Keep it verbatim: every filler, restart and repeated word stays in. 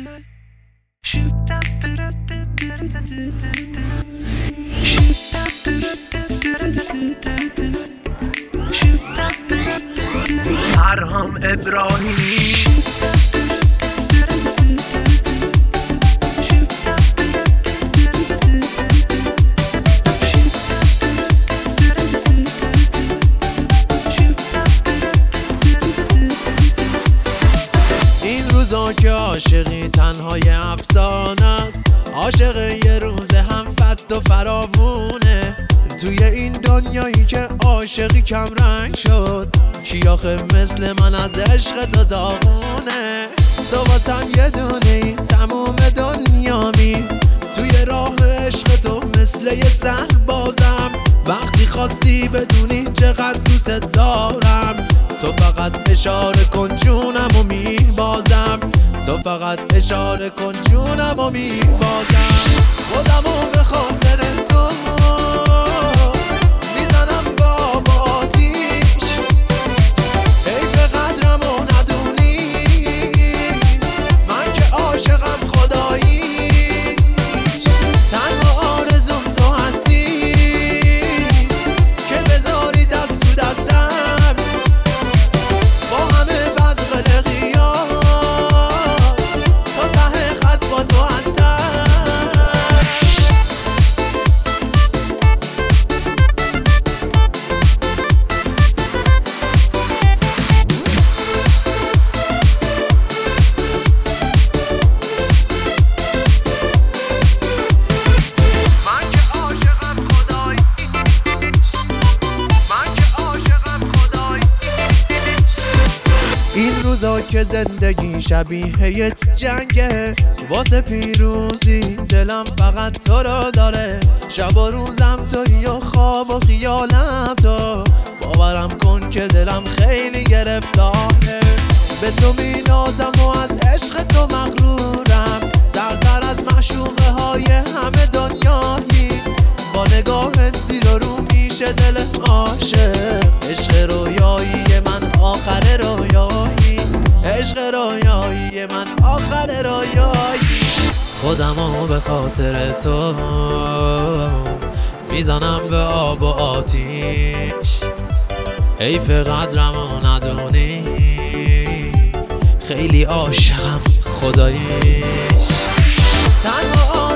فرهام ابراهیمی این روزا که عاشقی تنهای افسانه است، عاشق یه روز هم فت و فراوونه. توی این دنیایی که عاشقی کم رنگ شد، کی آخه مثل من از عشق تو داغونه. تو واسم یه دونه ای تموم دنیامی، توی راه عشق تو مثل یه سربازم. وقتی خواستی بدونی چقدر دوست دارم، تو فقط اشاره کن جونم و میبازم. تو فقط اشاره کن جونم و میبازم. خودمو به خاطر تو میزنم با با آتیش، حیف قدرم و ندونی من که عاشقم خداییش. تنها آرزوم تو هستی که بذاری دست تو دستم، با همه بد قلقیات تا ته خط با تو هستم. این روزا که زندگی شبیه یه جنگه، واسه پیروزی دلم فقط تو رو داره. شب و روزم توی و خواب و خیالم تو، باورم کن که دلم خیلی گرفتاره. به تو می نازم و از عشق تو مغرورم، سرتر از معشوقه های همه دنیایی. با نگاهت زیر و رو میشه دل عاشق، عشق رویایی من آخر رویایی، عشق رویایی من آخر رویایی. خودمو به خاطر تو میزنم به آب و آتیش، حیف قدرمو ندونی خیلی عاشقم خداییش. تنها